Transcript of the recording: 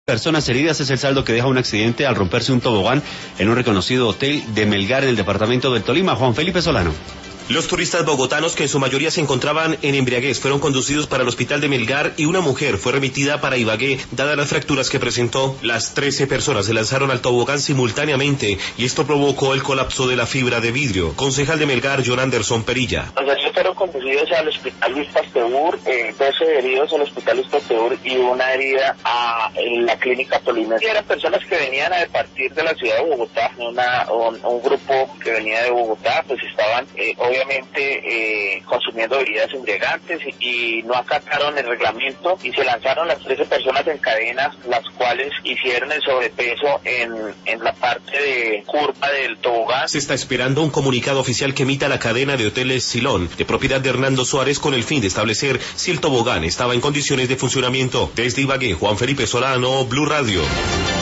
Personas heridas es el saldo que deja un accidente al romperse un tobogán en un reconocido hotel de Melgar en el departamento del Tolima. Juan Felipe Solano. Los turistas bogotanos, que en su mayoría se encontraban en embriaguez, fueron conducidos para el hospital de Melgar y una mujer fue remitida para Ibagué, dadas las fracturas que presentó. Las 13 personas se lanzaron al tobogán simultáneamente y esto provocó el colapso de la fibra de vidrio. Concejal de Melgar, John Anderson Perilla. Los heridos fueron conducidos al hospital Luis Pasteur, 12 heridos al hospital Luis Pasteur y una herida en la clínica Tolima. Eran personas que venían a partir de la ciudad de Bogotá, un grupo que venía de Bogotá, pues estaban obviamente consumiendo bebidas embriagantes y no acataron el reglamento y se lanzaron las 13 personas en cadenas, las cuales hicieron el sobrepeso en la parte de curva del tobogán. Se está esperando un comunicado oficial que emita la cadena de hoteles Silón, de propiedad de Hernando Suárez, con el fin de establecer si el tobogán estaba en condiciones de funcionamiento. Desde Ibagué, Juan Felipe Solano, Blue Radio.